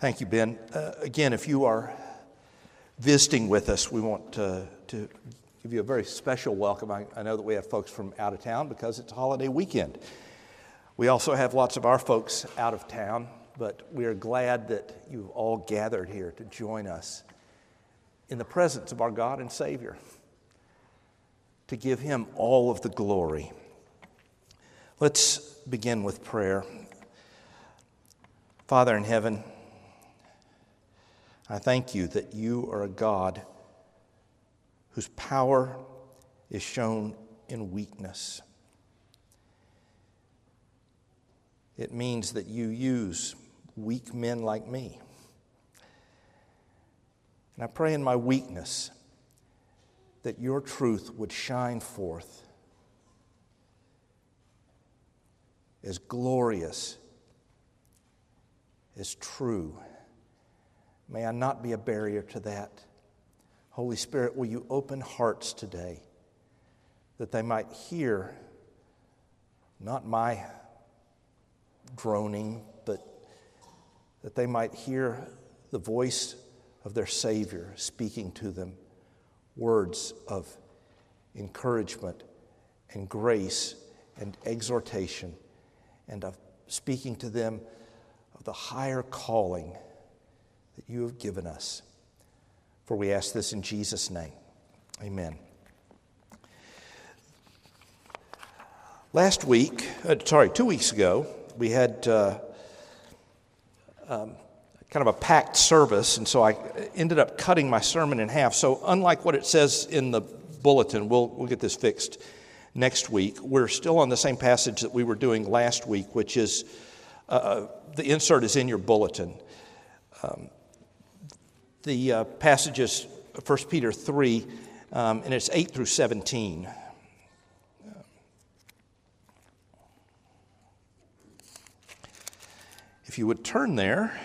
Thank you, Ben. Again, if you are visiting with us, we want to give you a very special welcome. I know that we have folks from out of town because it's a holiday weekend. We also have lots of our folks out of town, but we are glad that you've all gathered here to join us in the presence of our God and Savior, to give Him all of the glory. Let's begin with prayer. Father in heaven, I thank you that you are a God whose power is shown in weakness. It means that you use weak men like me. And I pray in my weakness that your truth would shine forth as glorious, as true. May I not be a barrier to that. Holy Spirit, will you open hearts today that they might hear not my droning, but that they might hear the voice of their Savior speaking to them words of encouragement and grace and exhortation, and of speaking to them of the higher calling that you have given us. For we ask this in Jesus' name. Amen. 2 weeks ago, we had kind of a packed service, and so I ended up cutting my sermon in half. So unlike what it says in the bulletin, we'll get this fixed next week. We're still on the same passage that we were doing last week, which is, the insert is in your bulletin. The passage is 1 Peter 3, and it's 8 through 17. If you would turn there.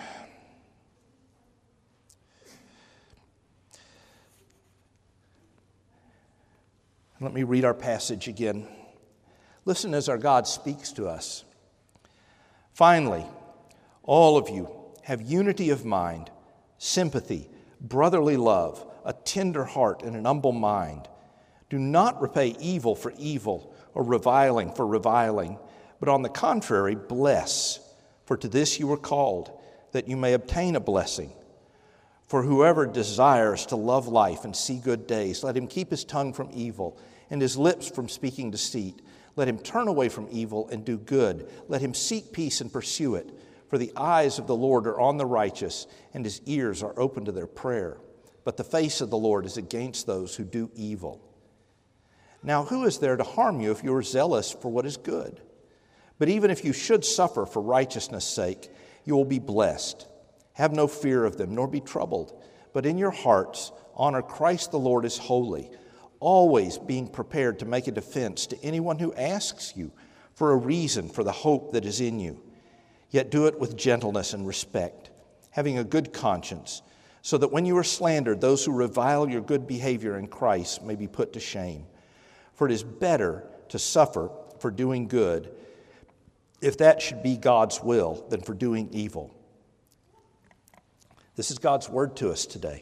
Let me read our passage again. Listen as our God speaks to us. Finally, all of you have unity of mind, sympathy, brotherly love, a tender heart, and an humble mind. Do not repay evil for evil or reviling for reviling, but on the contrary, bless. For to this you were called, that you may obtain a blessing. For whoever desires to love life and see good days, let him keep his tongue from evil and his lips from speaking deceit. Let him turn away from evil and do good. Let him seek peace and pursue it. For the eyes of the Lord are on the righteous, and his ears are open to their prayer. But the face of the Lord is against those who do evil. Now who is there to harm you if you are zealous for what is good? But even if you should suffer for righteousness' sake, you will be blessed. Have no fear of them, nor be troubled. But in your hearts honor Christ the Lord as holy, always being prepared to make a defense to anyone who asks you for a reason for the hope that is in you. Yet do it with gentleness and respect, having a good conscience, so that when you are slandered, those who revile your good behavior in Christ may be put to shame. For it is better to suffer for doing good, if that should be God's will, than for doing evil. This is God's word to us today.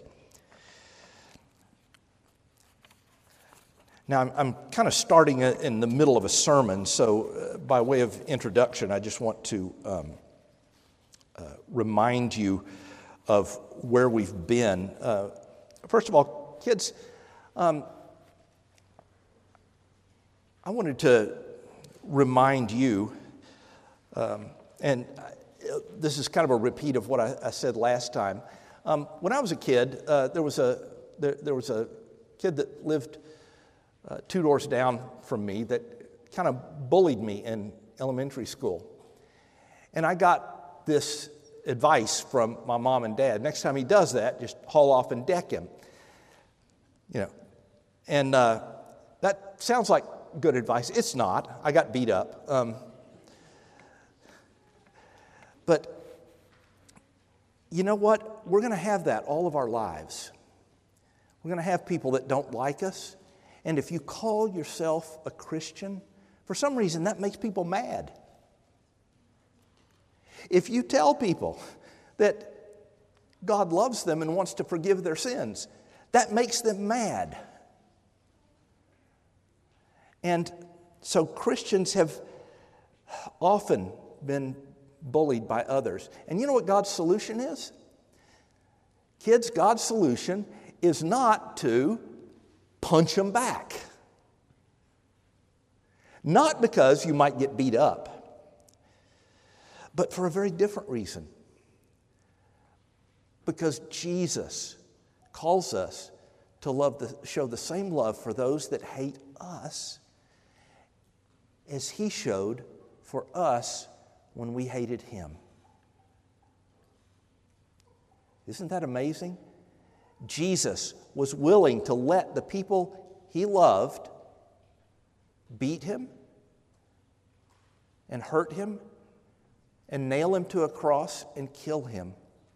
Now, I'm kind of starting in the middle of a sermon, so by way of introduction, I just want to remind you of where we've been. First of all, kids, I wanted to remind you, and this is kind of a repeat of what I said last time. When I was a kid, there was a kid that lived 2 doors down from me that kind of bullied me in elementary school. And I got this advice from my mom and dad. Next time he does that, just haul off and deck him. And that sounds like good advice. It's not. I got beat up. But you know what? We're going to have that all of our lives. We're going to have people that don't like us. And if you call yourself a Christian, for some reason that makes people mad. If you tell people that God loves them and wants to forgive their sins. That makes them mad. And so Christians have often been bullied by others. And you know what God's solution is? Kids, God's solution is not to punch them back. Not because you might get beat up, but for a very different reason. Because Jesus calls us to show the same love for those that hate us as He showed for us when we hated Him. Isn't that amazing? Jesus was willing to let the people He loved beat Him and hurt Him and nail Him to a cross and kill Him.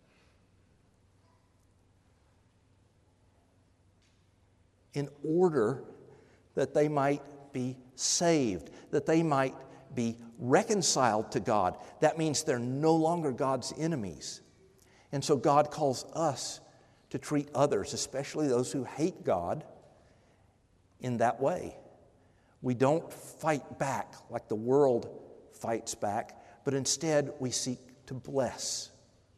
In order that they might be saved, that they might be reconciled to God. That means they're no longer God's enemies. And so God calls us to treat others, especially those who hate God, in that way. We don't fight back like the world fights back, but instead we seek to bless.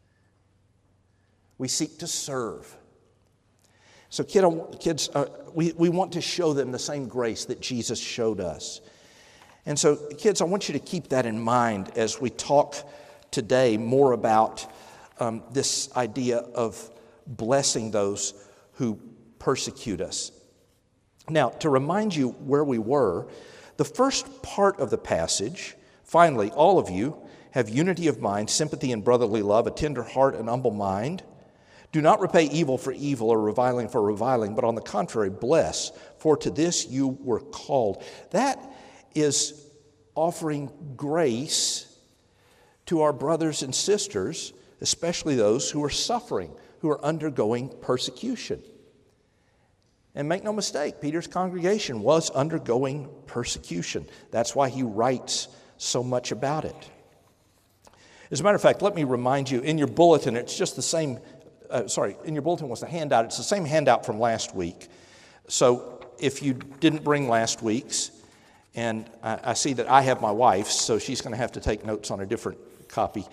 We seek to serve. So kids, we want to show them the same grace that Jesus showed us. And so, kids, I want you to keep that in mind as we talk today more about this idea of blessing those who persecute us. Now, to remind you where we were, the first part of the passage, finally, all of you have unity of mind, sympathy and brotherly love, a tender heart and humble mind. Do not repay evil for evil or reviling for reviling, but on the contrary, bless, for to this you were called. That is offering grace to our brothers and sisters, especially those who are suffering, who are undergoing persecution. And make no mistake, Peter's congregation was undergoing persecution. That's why he writes so much about it. As a matter of fact, let me remind you, in your bulletin, it's just the same. In your bulletin was the handout. It's the same handout from last week. So if you didn't bring last week's, and I see that I have my wife's, so she's going to have to take notes on a different copy.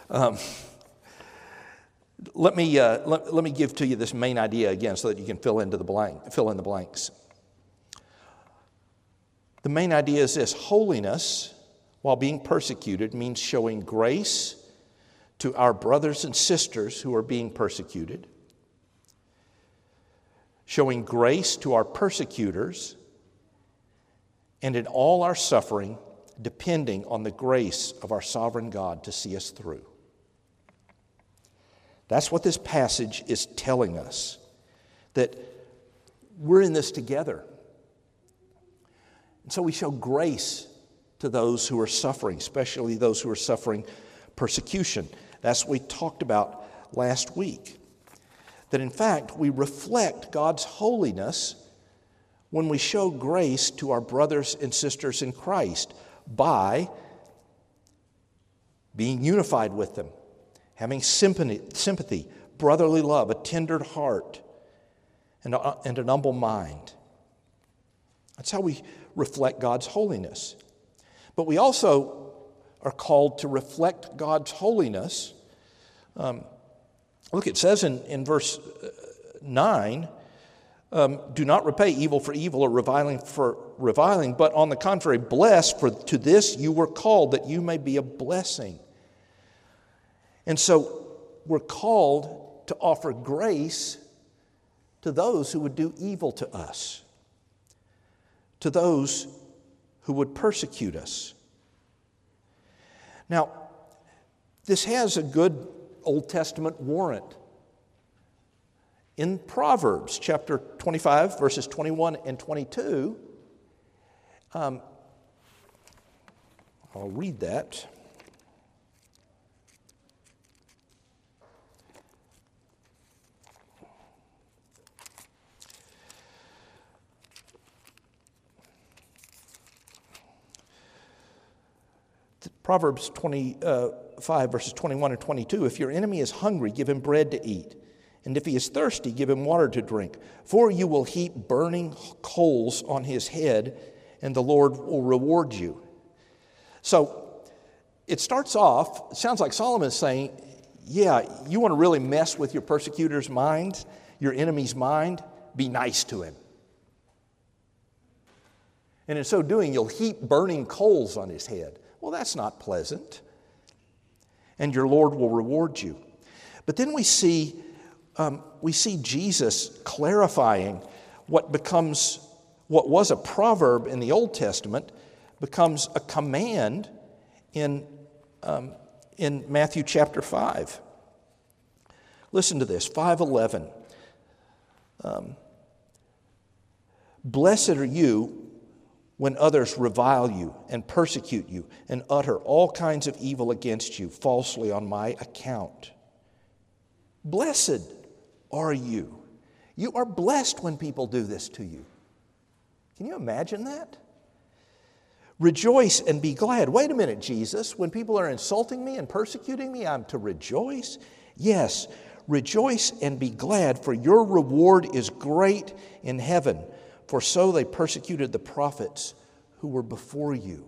Let me give to you this main idea again, so that you can fill in the blanks. The main idea is this: holiness, while being persecuted, means showing grace to our brothers and sisters who are being persecuted, showing grace to our persecutors, and in all our suffering, depending on the grace of our sovereign God to see us through. That's what this passage is telling us, that we're in this together. And so we show grace to those who are suffering, especially those who are suffering persecution. That's what we talked about last week. That in fact, we reflect God's holiness when we show grace to our brothers and sisters in Christ by being unified with them, having sympathy, brotherly love, a tender heart, and an humble mind. That's how we reflect God's holiness. But we also are called to reflect God's holiness. Look, it says in verse 9, do not repay evil for evil or reviling for reviling, but on the contrary, bless, for to this you were called, that you may be a blessing. And so we're called to offer grace to those who would do evil to us, to those who would persecute us. Now, this has a good Old Testament warrant. In Proverbs chapter 25, verses 21 and 22, I'll read that. Proverbs 25, 5, verses 21 and 22, if your enemy is hungry, give him bread to eat. And if he is thirsty, give him water to drink. For you will heap burning coals on his head, and the Lord will reward you. So it starts off, it sounds like Solomon is saying, yeah, you want to really mess with your persecutor's mind, your enemy's mind, be nice to him. And in so doing, you'll heap burning coals on his head. Well, that's not pleasant. And your Lord will reward you. But then we see Jesus clarifying what was a proverb in the Old Testament becomes a command in Matthew chapter 5. Listen to this, 5:11. Blessed are you when others revile you and persecute you and utter all kinds of evil against you falsely on my account. Blessed are you. You are blessed when people do this to you. Can you imagine that? Rejoice and be glad. Wait a minute, Jesus. When people are insulting me and persecuting me, I'm to rejoice? Yes, rejoice and be glad, for your reward is great in heaven. For so they persecuted the prophets who were before you.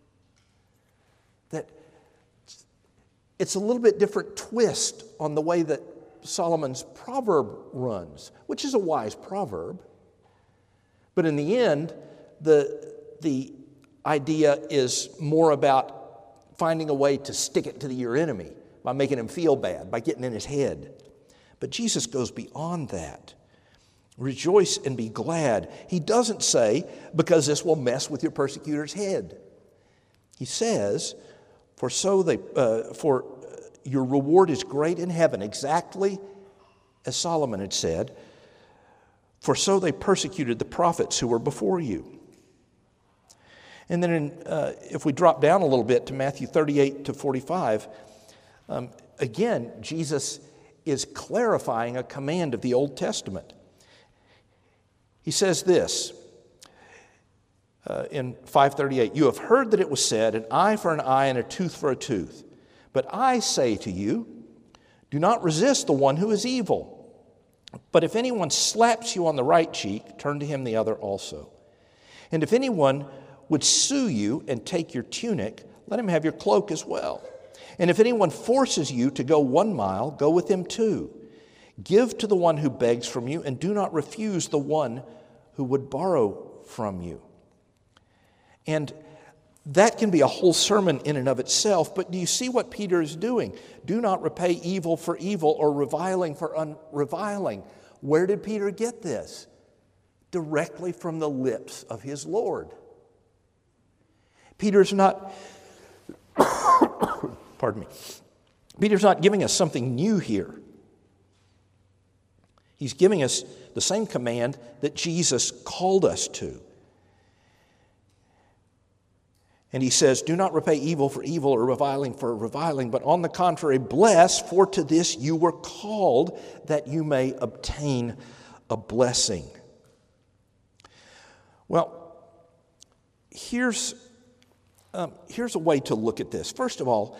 That it's a little bit different twist on the way that Solomon's proverb runs, which is a wise proverb. But in the end, the idea is more about finding a way to stick it to your enemy by making him feel bad, by getting in his head. But Jesus goes beyond that. Rejoice and be glad. He doesn't say, because this will mess with your persecutor's head. He says, for your reward is great in heaven, exactly as Solomon had said. For so they persecuted the prophets who were before you. And then if we drop down a little bit to Matthew 38 to 45, again, Jesus is clarifying a command of the Old Testament. He says this in 5:38, you have heard that it was said, an eye for an eye and a tooth for a tooth. But I say to you, do not resist the one who is evil. But if anyone slaps you on the right cheek, turn to him the other also. And if anyone would sue you and take your tunic, let him have your cloak as well. And if anyone forces you to go 1 mile, go with him 2. Give to the one who begs from you, and do not refuse the one who would borrow from you. And that can be a whole sermon in and of itself, but do you see what Peter is doing? Do not repay evil for evil or reviling for reviling. Where did Peter get this? Directly from the lips of his Lord. Peter's not, pardon me, Peter's not giving us something new here. He's giving us the same command that Jesus called us to. And he says, do not repay evil for evil or reviling for reviling, but on the contrary, bless, for to this you were called, that you may obtain a blessing. Well, here's a way to look at this. First of all,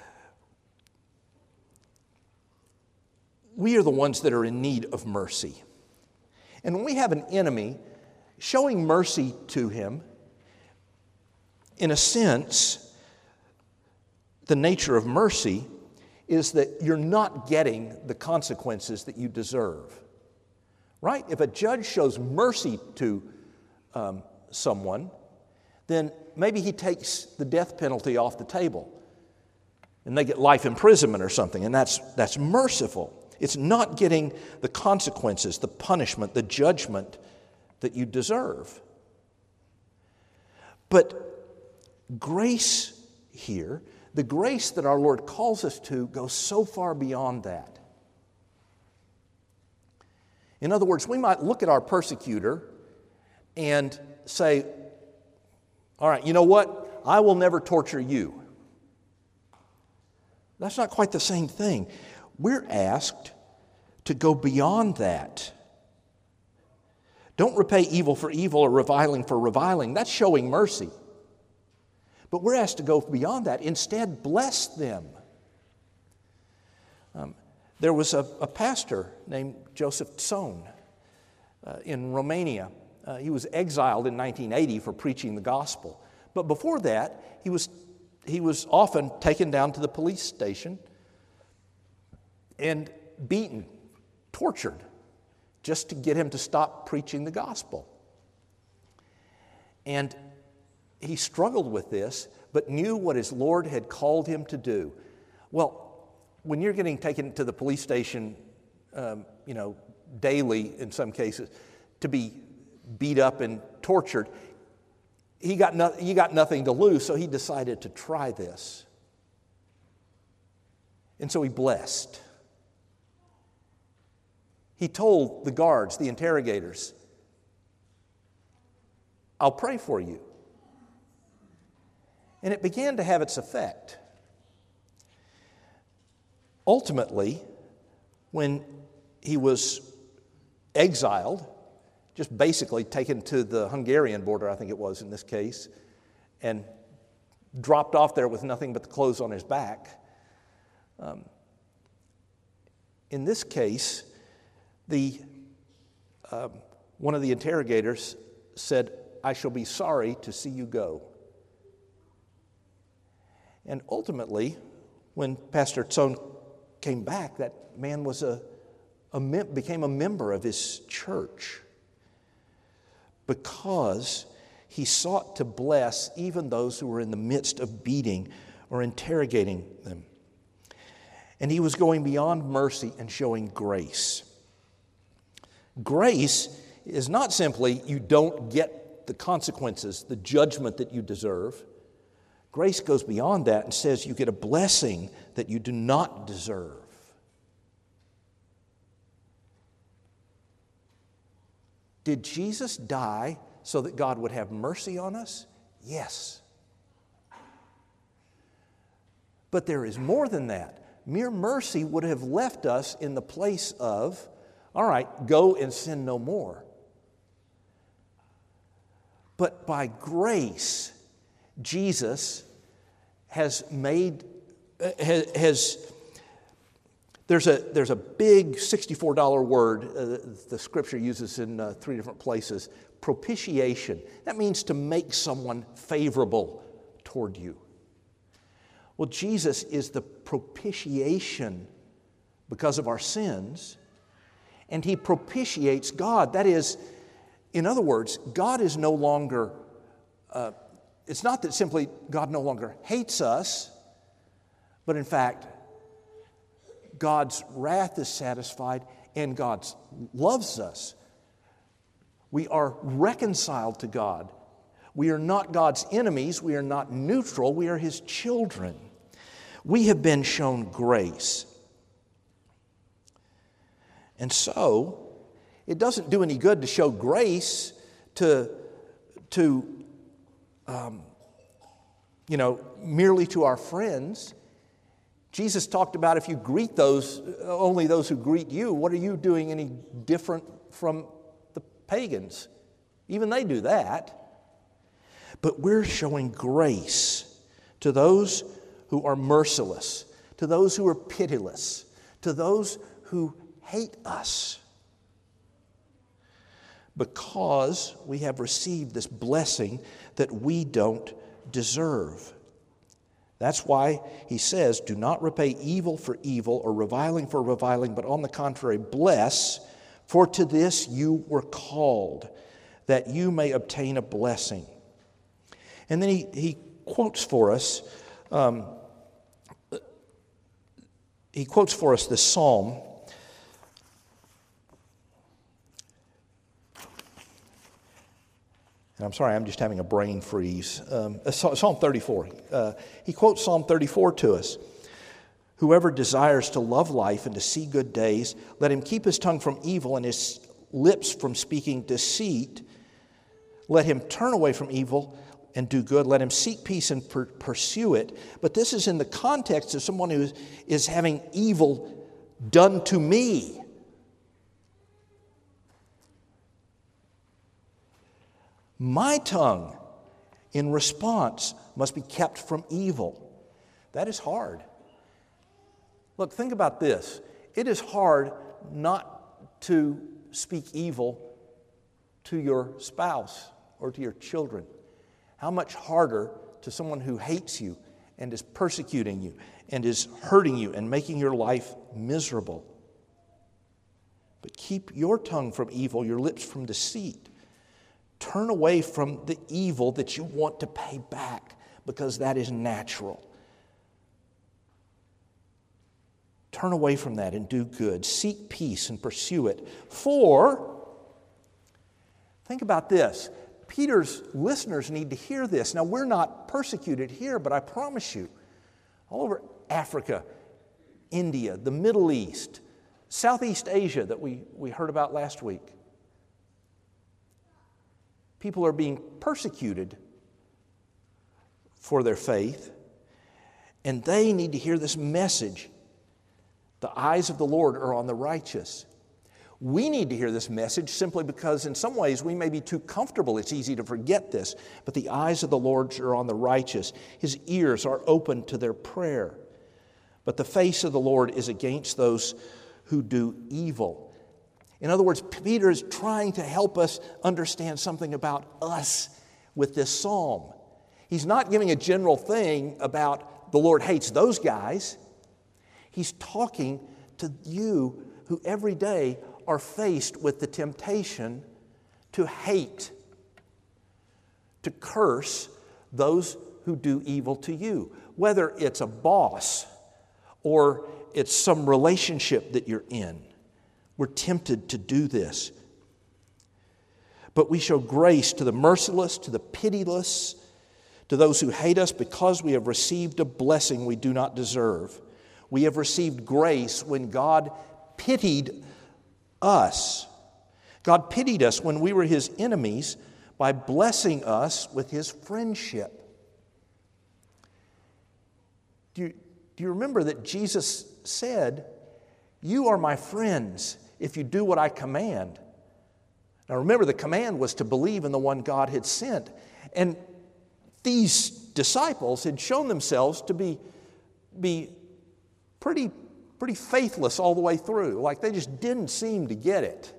we are the ones that are in need of mercy. And when we have an enemy, showing mercy to him, in a sense, the nature of mercy is that you're not getting the consequences that you deserve. Right? If a judge shows mercy to someone, then maybe he takes the death penalty off the table and they get life imprisonment or something, and that's merciful. It's not getting the consequences, the punishment, the judgment that you deserve. But grace here, the grace that our Lord calls us to, goes so far beyond that. In other words, we might look at our persecutor and say, all right, you know what? I will never torture you. That's not quite the same thing. We're asked to go beyond that. Don't repay evil for evil or reviling for reviling. That's showing mercy. But we're asked to go beyond that. Instead, bless them. There was a pastor named Joseph Tson in Romania. He was exiled in 1980 for preaching the gospel. But before that, he was often taken down to the police station and beaten, tortured, just to get him to stop preaching the gospel. And he struggled with this, but knew what his Lord had called him to do. Well, when you're getting taken to the police station, daily in some cases, to be beat up and tortured, he got nothing to lose, so he decided to try this. And so he blessed. He told the guards, the interrogators, "I'll pray for you." And it began to have its effect. Ultimately, when he was exiled, just basically taken to the Hungarian border, I think it was in this case, and dropped off there with nothing but the clothes on his back. In this case, one of the interrogators said, "I shall be sorry to see you go." And ultimately, when Pastor Tson came back, that man was became a member of his church, because he sought to bless even those who were in the midst of beating or interrogating them. And he was going beyond mercy and showing grace. Grace is not simply you don't get the consequences, the judgment that you deserve. Grace goes beyond that and says you get a blessing that you do not deserve. Did Jesus die so that God would have mercy on us? Yes. But there is more than that. Mere mercy would have left us in the place of, all right, go and sin no more. But by grace, Jesus has made, there's a big $64 word the Scripture uses in 3 different places, propitiation. That means to make someone favorable toward you. Well, Jesus is the propitiation because of our sins, and He propitiates God. That is, in other words, God is no longer, it's not that simply God no longer hates us, but in fact, God's wrath is satisfied and God loves us. We are reconciled to God. We are not God's enemies. We are not neutral. We are His children. We have been shown grace. And so, it doesn't do any good to show grace merely to our friends. Jesus talked about if you greet only those who greet you, what are you doing any different from the pagans? Even they do that. But we're showing grace to those who are merciless, to those who are pitiless, to those who hate us, because we have received this blessing that we don't deserve. That's why he says, do not repay evil for evil or reviling for reviling, but on the contrary, bless, for to this you were called, that you may obtain a blessing. And then he quotes for us, this psalm. And I'm sorry, I'm just having a brain freeze. Psalm 34. He quotes Psalm 34 to us. Whoever desires to love life and to see good days, let him keep his tongue from evil and his lips from speaking deceit. Let him turn away from evil and do good. Let him seek peace and pursue it. But this is in the context of someone who is having evil done to me. My tongue, in response, must be kept from evil. That is hard. Look, think about this. It is hard not to speak evil to your spouse or to your children. How much harder to someone who hates you and is persecuting you and is hurting you and making your life miserable. But keep your tongue from evil, your lips from deceit. Turn away from the evil that you want to pay back, because that is natural. Turn away from that and do good. Seek peace and pursue it. For, think about this. Peter's listeners need to hear this. Now, we're not persecuted here, but I promise you, all over Africa, India, the Middle East, Southeast Asia that we heard about last week, people are being persecuted for their faith, and they need to hear this message. The eyes of the Lord are on the righteous. We need to hear this message simply because in some ways we may be too comfortable. It's easy to forget this. But the eyes of the Lord are on the righteous. His ears are open to their prayer. But the face of the Lord is against those who do evil. In other words, Peter is trying to help us understand something about us with this psalm. He's not giving a general thing about the Lord hates those guys. He's talking to you who every day are faced with the temptation to hate, to curse those who do evil to you. Whether it's a boss or it's some relationship that you're in, we're tempted to do this. But we show grace to the merciless, to the pitiless, to those who hate us, because we have received a blessing we do not deserve. We have received grace when God pitied us. God pitied us when we were His enemies by blessing us with His friendship. Do you remember that Jesus said, "You are my friends if you do what I command"? Now remember, the command was to believe in the one God had sent. And these disciples had shown themselves to be pretty faithless all the way through. Like they just didn't seem to get it.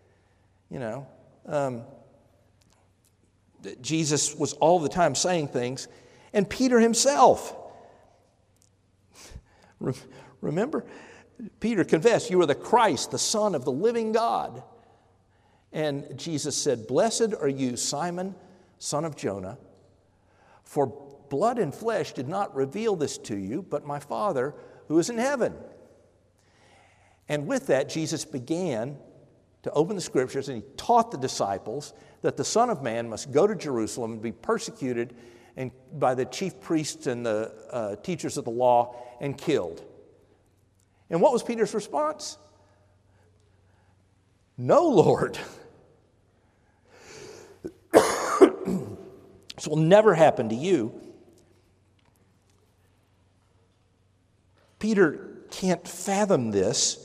Jesus was all the time saying things. And Peter himself, remember? Peter confessed, "You are the Christ, the Son of the living God." And Jesus said, "Blessed are you, Simon, son of Jonah, for blood and flesh did not reveal this to you, but my Father who is in heaven." And with that, Jesus began to open the Scriptures, and He taught the disciples that the Son of Man must go to Jerusalem and be persecuted and by the chief priests and the teachers of the law and killed. And what was Peter's response? "No, Lord. This will never happen to you." Peter can't fathom this.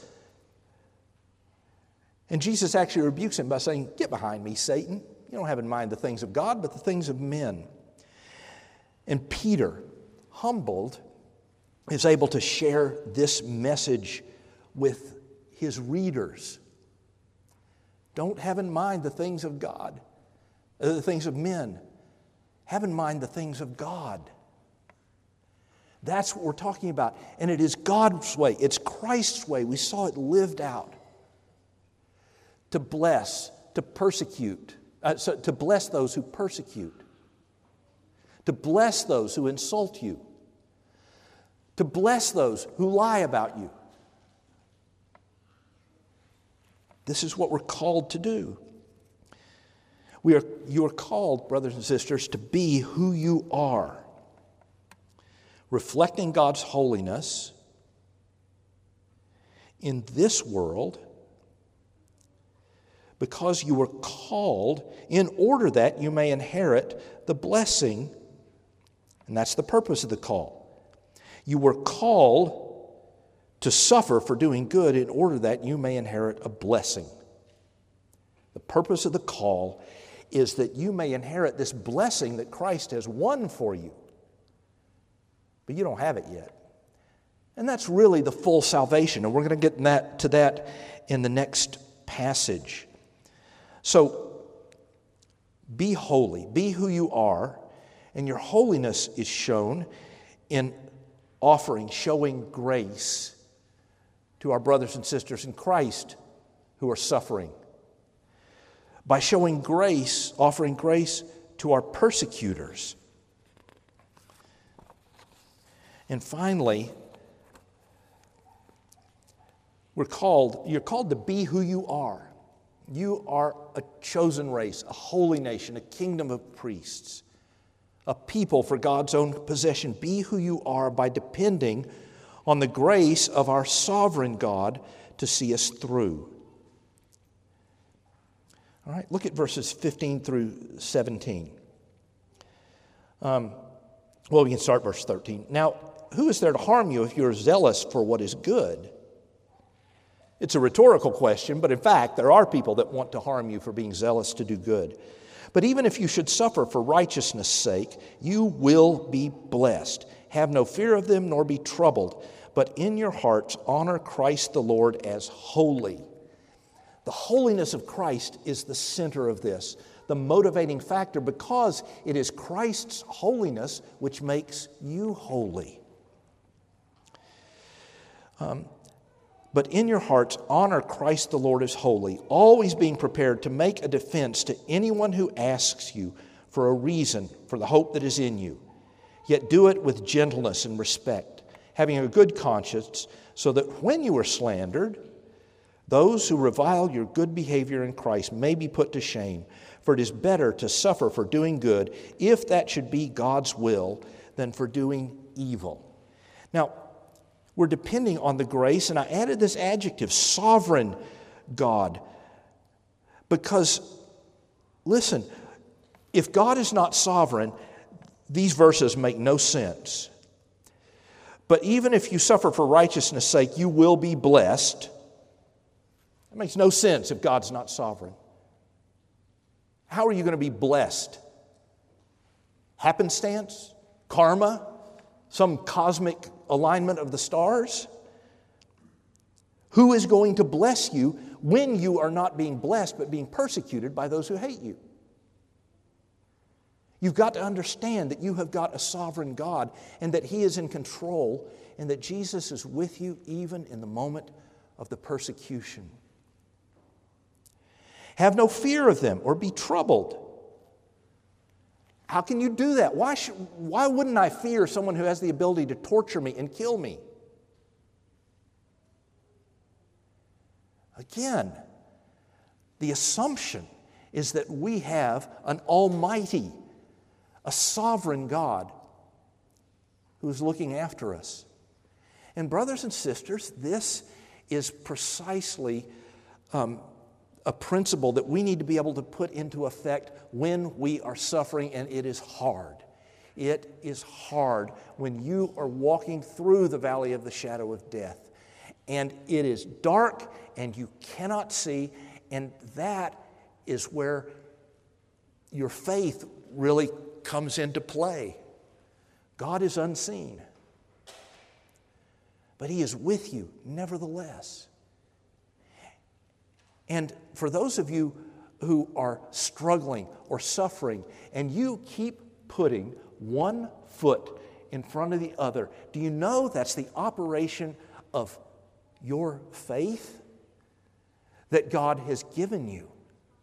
And Jesus actually rebukes him by saying, "Get behind me, Satan. You don't have in mind the things of God, but the things of men." And Peter, humbled, is able to share this message with his readers. Don't have in mind the things of God, the things of men. Have in mind the things of God. That's what we're talking about. And it is God's way. It's Christ's way. We saw it lived out. To bless, to persecute, to bless those who persecute. To bless those who insult you. To bless those who lie about you. This is what we're called to do. You are called, brothers and sisters, to be who you are. Reflecting God's holiness in this world, because you were called in order that you may inherit the blessing, and that's the purpose of the call. You were called to suffer for doing good in order that you may inherit a blessing. The purpose of the call is that you may inherit this blessing that Christ has won for you. But you don't have it yet. And that's really the full salvation. And we're going to get to that in the next passage. So, be holy. Be who you are. And your holiness is shown in showing grace to our brothers and sisters in Christ who are suffering. By showing grace, offering grace to our persecutors. And finally, you're called to be who you are. You are a chosen race, a holy nation, a kingdom of priests, a people for God's own possession. Be who you are by depending on the grace of our sovereign God to see us through. All right, look at verses 15 through 17. We can start verse 13. Now, who is there to harm you if you are zealous for what is good? It's a rhetorical question, but in fact, there are people that want to harm you for being zealous to do good. But even if you should suffer for righteousness' sake, you will be blessed. Have no fear of them, nor be troubled, but in your hearts honor Christ the Lord as holy. The holiness of Christ is the center of this, the motivating factor, because it is Christ's holiness which makes you holy. But in your hearts, honor Christ the Lord as holy, always being prepared to make a defense to anyone who asks you for a reason for the hope that is in you. Yet do it with gentleness and respect, having a good conscience, so that when you are slandered, those who revile your good behavior in Christ may be put to shame. For it is better to suffer for doing good, if that should be God's will, than for doing evil. Now, we're depending on the grace, and I added this adjective, sovereign God. Because, listen, if God is not sovereign, these verses make no sense. But even if you suffer for righteousness' sake, you will be blessed. It makes no sense if God's not sovereign. How are you going to be blessed? Happenstance? Karma? Some cosmic alignment of the stars? Who is going to bless you when you are not being blessed but being persecuted by those who hate you? You've got to understand that you have got a sovereign God and that He is in control and that Jesus is with you even in the moment of the persecution. Have no fear of them or be troubled. How can you do that? Why wouldn't I fear someone who has the ability to torture me and kill me? Again, the assumption is that we have an almighty, a sovereign God who's looking after us. And brothers and sisters, this is precisely a principle that we need to be able to put into effect when we are suffering, and it is hard. It is hard when you are walking through the valley of the shadow of death, and it is dark and you cannot see, and that is where your faith really comes into play. God is unseen, but He is with you nevertheless. And for those of you who are struggling or suffering, and you keep putting one foot in front of the other, do you know that's the operation of your faith that God has given you?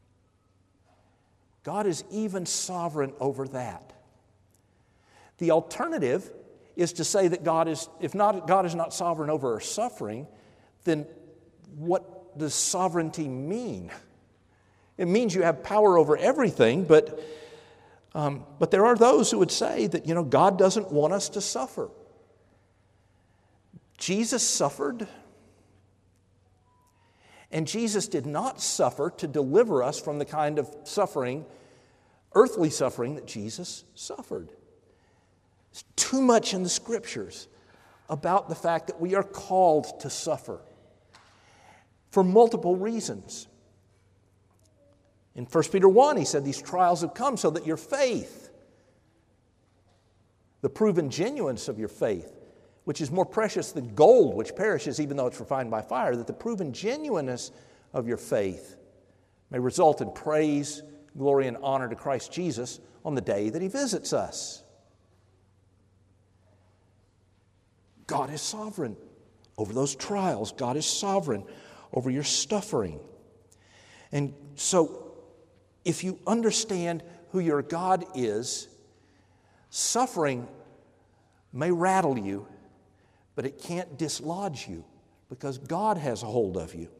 God is even sovereign over that. The alternative is to say that God is not sovereign over our suffering, then what does sovereignty mean? It means you have power over everything, but there are those who would say that, God doesn't want us to suffer. Jesus suffered, and Jesus did not suffer to deliver us from the kind of suffering, earthly suffering, that Jesus suffered. There's too much in the Scriptures about the fact that we are called to suffer for multiple reasons. In 1 Peter 1, he said, these trials have come so that your faith, the proven genuineness of your faith, which is more precious than gold, which perishes even though it's refined by fire, that the proven genuineness of your faith may result in praise, glory, and honor to Christ Jesus on the day that He visits us. God is sovereign over those trials. God is sovereign over your suffering. And so, if you understand who your God is, suffering may rattle you, but it can't dislodge you because God has a hold of you.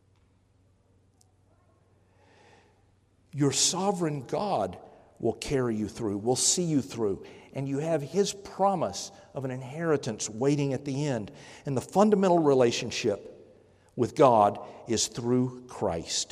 Your sovereign God will carry you through, will see you through, and you have His promise of an inheritance waiting at the end. And the fundamental relationship with God is through Christ.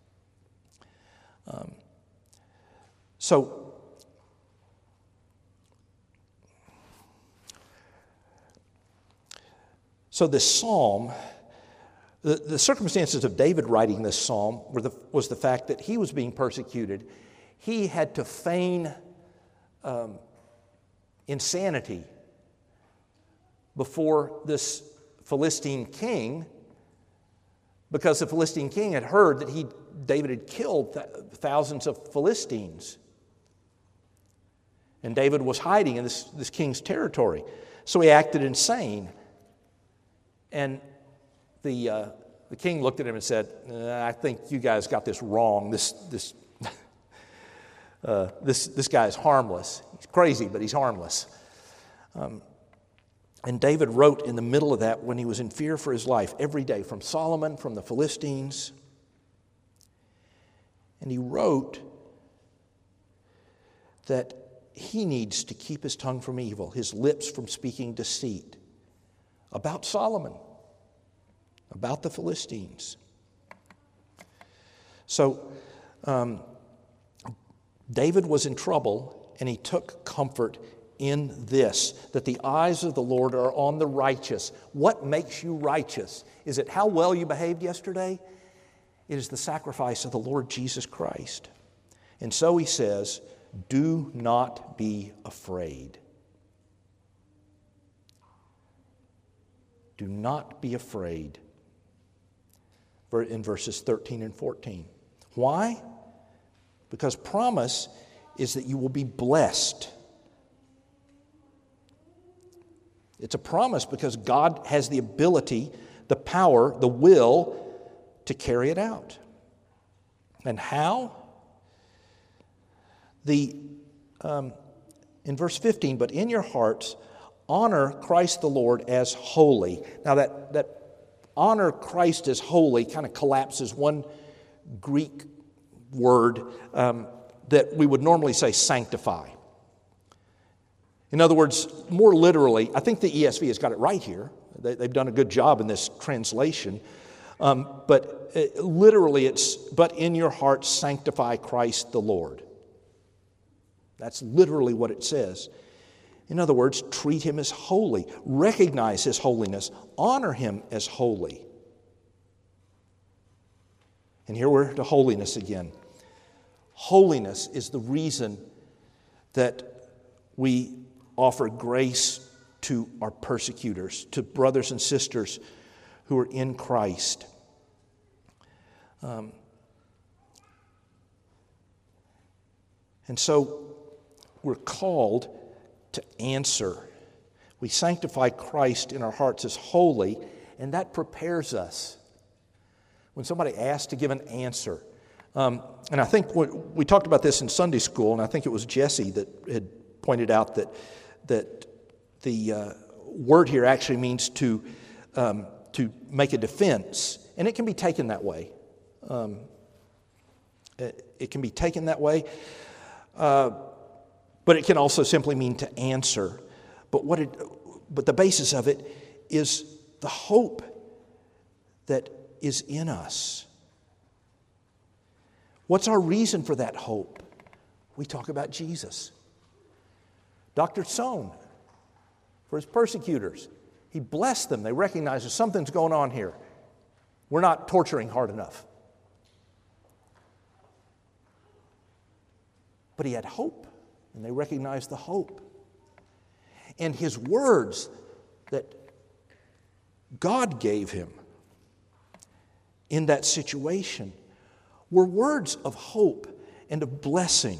So this psalm, the circumstances of David writing this psalm was the fact that he was being persecuted. He had to feign insanity before this Philistine king, because the Philistine king had heard that David had killed thousands of Philistines. And David was hiding in this king's territory. So he acted insane. And the king looked at him and said, I think you guys got this wrong. This guy is harmless. He's crazy, but he's harmless. And David wrote in the middle of that when he was in fear for his life every day from Solomon, from the Philistines. And he wrote that he needs to keep his tongue from evil, his lips from speaking deceit about Solomon, about the Philistines. So David was in trouble, and he took comfort in this, that the eyes of the Lord are on the righteous. What makes you righteous? Is it how well you behaved yesterday? It is the sacrifice of the Lord Jesus Christ. And so he says, do not be afraid. Do not be afraid. In verses 13 and 14. Why? Because promise is that you will be blessed. It's a promise because God has the ability, the power, the will to carry it out. And how? In verse 15, but in your hearts honor Christ the Lord as holy. Now that honor Christ as holy kind of collapses one Greek word that we would normally say sanctify. In other words, more literally, I think the ESV has got it right here. They've done a good job in this translation. But literally it's, but in your hearts sanctify Christ the Lord. That's literally what it says. In other words, treat Him as holy. Recognize His holiness. Honor Him as holy. And here we're to holiness again. Holiness is the reason that we offer grace to our persecutors, to brothers and sisters who are in Christ. And so we're called to answer. We sanctify Christ in our hearts as holy, and that prepares us. When somebody asks to give an answer, and I think we talked about this in Sunday school, and I think it was Jesse that had pointed out that the word here actually means to make a defense, and it can be taken that way. It can be taken that way, but it can also simply mean to answer. But the basis of it is the hope that is in us. What's our reason for that hope? We talk about Jesus. Dr. Sohn, for his persecutors, he blessed them. They recognized that something's going on here. We're not torturing hard enough. But he had hope, and they recognized the hope. And his words that God gave him in that situation were words of hope and of blessing.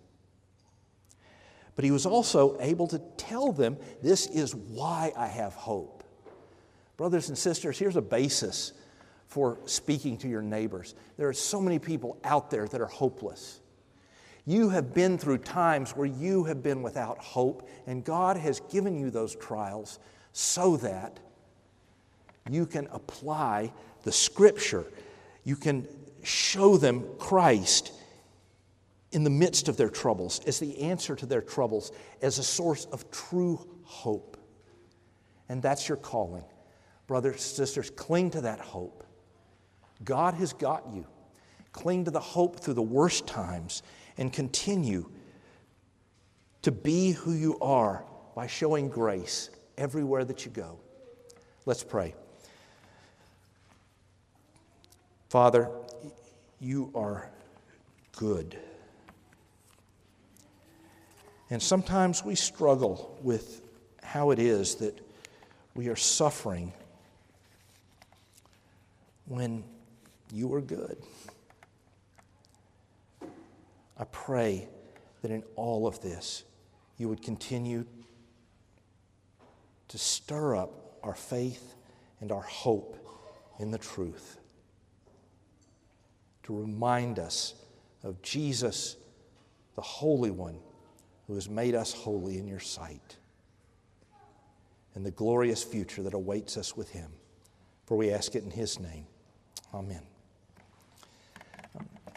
But he was also able to tell them, this is why I have hope. Brothers and sisters, here's a basis for speaking to your neighbors. There are so many people out there that are hopeless. You have been through times where you have been without hope, and God has given you those trials so that you can apply the Scripture. You can show them Christ in the midst of their troubles, as the answer to their troubles, as a source of true hope. And that's your calling. Brothers and sisters, cling to that hope. God has got you. Cling to the hope through the worst times and continue to be who you are by showing grace everywhere that you go. Let's pray. Father, you are good. And sometimes we struggle with how it is that we are suffering when you are good. I pray that in all of this, you would continue to stir up our faith and our hope in the truth, to remind us of Jesus, the Holy One, who has made us holy in your sight, and the glorious future that awaits us with him. For we ask it in his name. Amen.